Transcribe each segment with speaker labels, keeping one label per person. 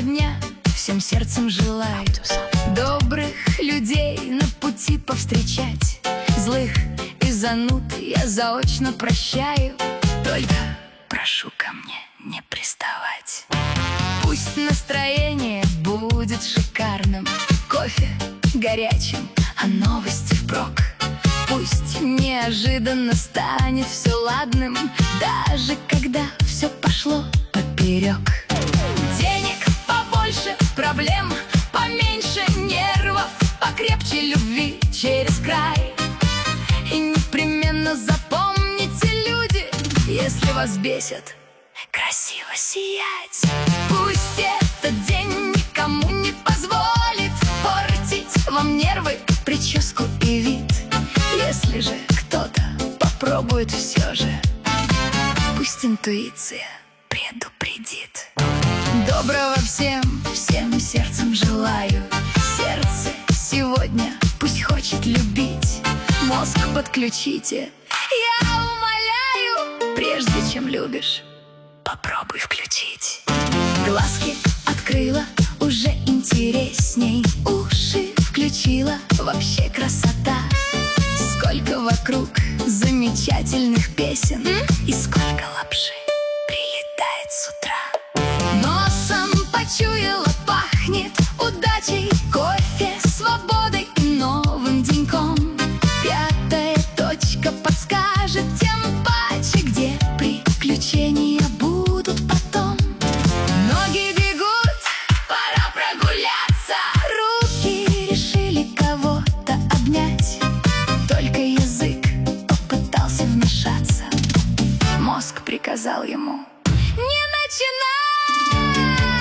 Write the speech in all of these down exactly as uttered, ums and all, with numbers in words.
Speaker 1: дня всем сердцем желаю добрых людей на пути повстречать. Злых и зануд я заочно прощаю. Только прошу ко мне не приставать. Пусть настроение будет шикарным, кофе горячим, а новости впрок. Пусть неожиданно станет все ладным, даже когда все пошло поперек. Денег побольше, проблем поменьше, нервов покрепче, любви через край. И непременно запомните, люди, если вас бесит, красиво сиять. Пусть этот день никому не позволит портить вам нервы, прическу и вид. Если же кто-то попробует все же, пусть интуиция предупредит. Доброго всем, всем сердцем желаю. Сердце сегодня пусть хочет любить. Мозг подключите, я умоляю. Прежде чем любишь, попробуй включить. Глазки открыла, уже интересней. Уши включила, вообще красота. Сколько вокруг замечательных песен, и сколько лапши прилетает с утра. Носом почуяла, пахнет удачей, кофе, свободой и новым деньком. Пятая точка подскажет, тем паче, где приключения будут потом. Ноги бегут, пора прогуляться. Руки решили кого-то обнять. Только язык попытался вмешаться. Мозг приказал ему не начинать.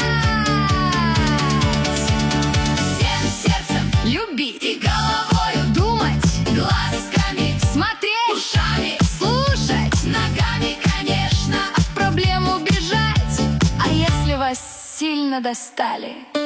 Speaker 1: Всем сердцем любить и головою думать, глазками смотреть, ушами слушать, ногами, конечно, от проблем убежать. А если вас сильно достали,